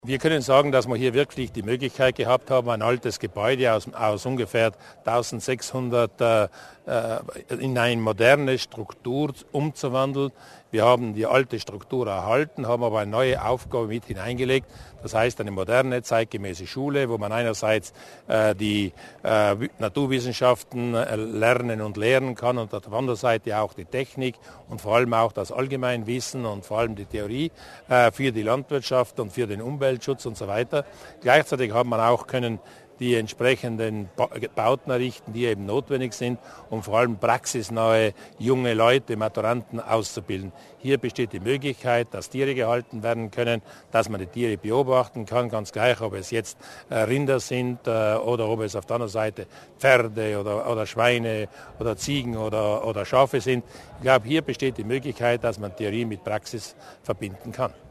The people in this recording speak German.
Wir können sagen, dass wir hier wirklich die Möglichkeit gehabt haben, ein altes Gebäude aus ungefähr 1600 in eine moderne Struktur umzuwandeln. Wir haben die alte Struktur erhalten, haben aber eine neue Aufgabe mit hineingelegt. Das heißt eine moderne, zeitgemäße Schule, wo man einerseits die Naturwissenschaften lernen und lehren kann und auf der anderen Seite auch die Technik und vor allem auch das Allgemeinwissen und vor allem die Theorie für die Landwirtschaft und für den Umweltschutz und so weiter. Gleichzeitig hat man auch können die entsprechenden Bauten errichten, die eben notwendig sind, um vor allem praxisnahe junge Leute, Maturanten auszubilden. Hier besteht die Möglichkeit, dass Tiere gehalten werden können, dass man die Tiere beobachten kann, ganz gleich, ob es jetzt Rinder sind oder ob es auf der anderen Seite Pferde oder Schweine oder Ziegen oder Schafe sind. Ich glaube, hier besteht die Möglichkeit, dass man Theorie mit Praxis verbinden kann.